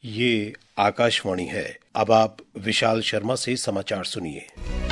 ये आकाशवाणी है। अब आप विशाल शर्मा से समाचार सुनिए।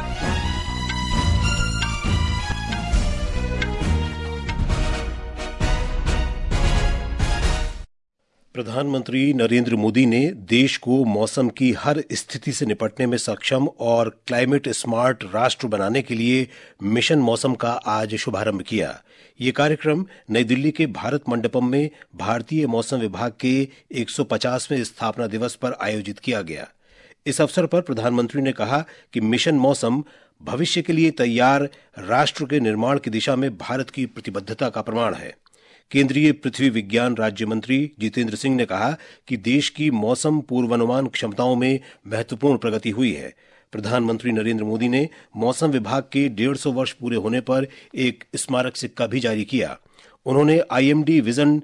प्रधानमंत्री नरेंद्र मोदी ने देश को मौसम की हर स्थिति से निपटने में सक्षम और क्लाइमेट स्मार्ट राष्ट्र बनाने के लिए मिशन मौसम का आज शुभारंभ किया। ये कार्यक्रम नई दिल्ली के भारत मंडपम में भारतीय मौसम विभाग के 150वें स्थापना दिवस पर आयोजित किया गया। इस अवसर पर प्रधानमंत्री ने कहा कि मिशन मौसम भविष्य के लिए तैयार राष्ट्र के निर्माण की दिशा में भारत की प्रतिबद्धता का प्रमाण है। केंद्रीय पृथ्वी विज्ञान राज्य मंत्री जितेंद्र सिंह ने कहा कि देश की मौसम पूर्वानुमान क्षमताओं में महत्वपूर्ण प्रगति हुई है। प्रधानमंत्री नरेंद्र मोदी ने मौसम विभाग के 150 वर्ष पूरे होने पर एक स्मारक सिक्का भी जारी किया। उन्होंने IMD विजन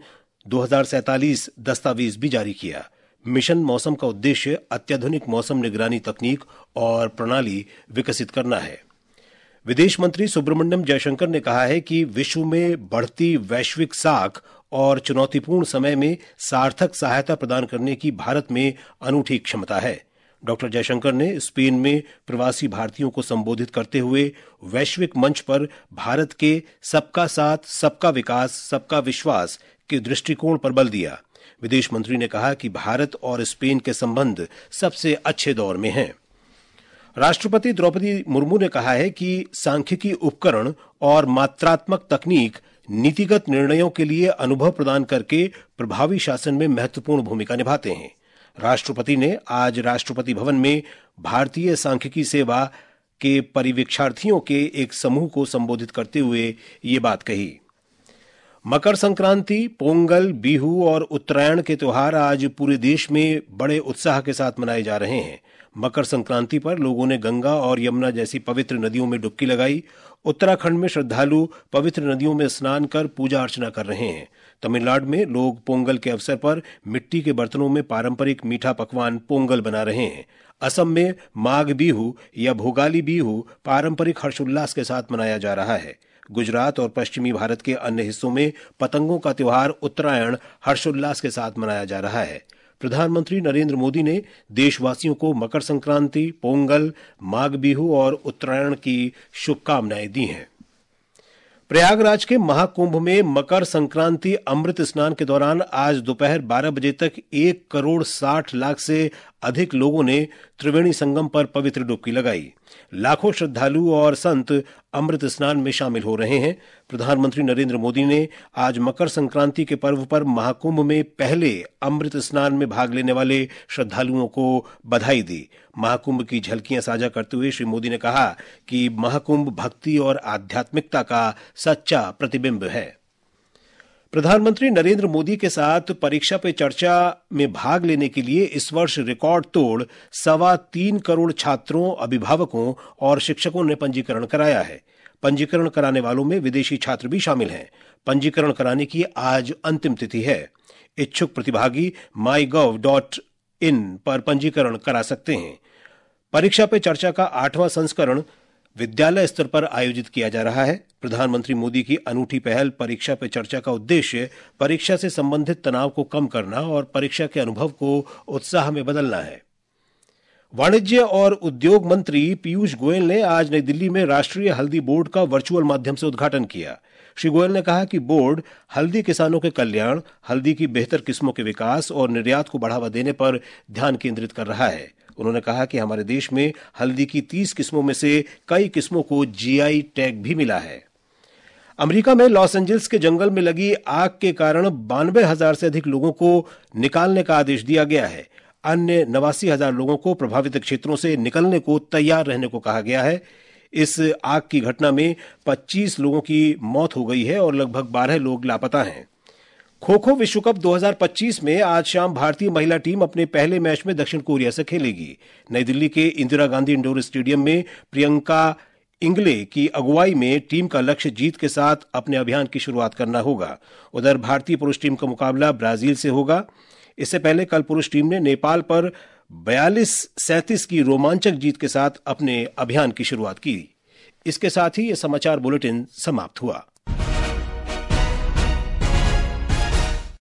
2047 दस्तावेज भी जारी किया। मिशन मौसम का उद्देश्य अत्याधुनिक मौसम निगरानी तकनीक और प्रणाली विकसित करना है। विदेश मंत्री सुब्रमण्यम जयशंकर ने कहा है कि विश्व में बढ़ती वैश्विक साख और चुनौतीपूर्ण समय में सार्थक सहायता प्रदान करने की भारत में अनूठी क्षमता है। डॉक्टर जयशंकर ने स्पेन में प्रवासी भारतीयों को संबोधित करते हुए वैश्विक मंच पर भारत के सबका साथ, सबका विकास, सबका विश्वास के दृष्टिकोण पर बल दिया। विदेश मंत्री ने कहा कि भारत और स्पेन के संबंध सबसे अच्छे दौर में हैं। राष्ट्रपति द्रौपदी मुर्मू ने कहा है कि सांख्यिकी उपकरण और मात्रात्मक तकनीक नीतिगत निर्णयों के लिए अनुभव प्रदान करके प्रभावी शासन में महत्वपूर्ण भूमिका निभाते हैं। राष्ट्रपति ने आज राष्ट्रपति भवन में भारतीय सांख्यिकी सेवा के परिवीक्षार्थियों के एक समूह को संबोधित करते हुए ये बात कही। मकर संक्रांति, पोंगल, बिहू और उत्तरायण के त्योहार आज पूरे देश में बड़े उत्साह के साथ मनाए जा रहे हैं। मकर संक्रांति पर लोगों ने गंगा और यमुना जैसी पवित्र नदियों में डुबकी लगाई। उत्तराखंड में श्रद्धालु पवित्र नदियों में स्नान कर पूजा अर्चना कर रहे हैं। तमिलनाडु में लोग पोंगल के अवसर पर मिट्टी के बर्तनों में पारंपरिक मीठा पकवान पोंगल बना रहे हैं। असम में माघ बिहू या भोगाली बिहू पारंपरिक हर्षोल्लास के साथ मनाया जा रहा है। गुजरात और पश्चिमी भारत के अन्य हिस्सों में पतंगों का त्योहार उत्तरायण हर्षोल्लास के साथ मनाया जा रहा है। प्रधानमंत्री नरेंद्र मोदी ने देशवासियों को मकर संक्रांति, पोंगल, माघ बिहू और उत्तरायण की शुभकामनाएं दी हैं। प्रयागराज के महाकुंभ में मकर संक्रांति अमृत स्नान के दौरान आज दोपहर 12 बजे तक 1,60,00,000 से अधिक लोगों ने त्रिवेणी संगम पर पवित्र डुबकी लगाई। लाखों श्रद्धालु और संत अमृत स्नान में शामिल हो रहे हैं। प्रधानमंत्री नरेंद्र मोदी ने आज मकर संक्रांति के पर्व पर महाकुंभ में पहले अमृत स्नान में भाग लेने वाले श्रद्धालुओं को बधाई दी। महाकुंभ की झलकियां साझा करते हुए श्री मोदी ने कहा कि महाकुंभ भक्ति और आध्यात्मिकता का सच्चा प्रतिबिंब है। प्रधानमंत्री नरेंद्र मोदी के साथ परीक्षा पे चर्चा में भाग लेने के लिए इस वर्ष रिकॉर्ड तोड़ 3.25 करोड़ छात्रों, अभिभावकों और शिक्षकों ने पंजीकरण कराया है। पंजीकरण कराने वालों में विदेशी छात्र भी शामिल हैं। पंजीकरण कराने की आज अंतिम तिथि है। इच्छुक प्रतिभागी mygov.in पर पंजीकरण करा सकते हैं। परीक्षा पे चर्चा का 8वां संस्करण विद्यालय स्तर पर आयोजित किया जा रहा है। प्रधानमंत्री मोदी की अनूठी पहल परीक्षा पे चर्चा का उद्देश्य परीक्षा से संबंधित तनाव को कम करना और परीक्षा के अनुभव को उत्साह में बदलना है। वाणिज्य और उद्योग मंत्री पीयूष गोयल ने आज नई दिल्ली में राष्ट्रीय हल्दी बोर्ड का वर्चुअल माध्यम से उद्घाटन किया। श्री गोयल ने कहा कि बोर्ड हल्दी किसानों के कल्याण, हल्दी की बेहतर किस्मों के विकास और निर्यात को बढ़ावा देने पर ध्यान केंद्रित कर रहा है। उन्होंने कहा कि हमारे देश में हल्दी की 30 किस्मों में से कई किस्मों को GI टैग भी मिला है। अमेरिका में लॉस एंजल्स के जंगल में लगी आग के कारण 92,000 से अधिक लोगों को निकालने का आदेश दिया गया है। अन्य 89,000 लोगों को प्रभावित क्षेत्रों से निकलने को तैयार रहने को कहा गया है। इस आग की घटना में 25 लोगों की मौत हो गई है और लगभग 12 लोग लापता हैं। खो-खो विश्व कप 2025 में आज शाम भारतीय महिला टीम अपने पहले मैच में दक्षिण कोरिया से खेलेगी। नई दिल्ली के इंदिरा गांधी इंडोर स्टेडियम में प्रियंका इंगले की अगुवाई में टीम का लक्ष्य जीत के साथ अपने अभियान की शुरुआत करना होगा। उधर भारतीय पुरुष टीम का मुकाबला ब्राजील से होगा। इससे पहले कल पुरुष टीम ने नेपाल पर 42-37 की रोमांचक जीत के साथ अपने अभियान की शुरुआत की। इसके साथ ही यह समाचार बुलेटिन समाप्त हुआ।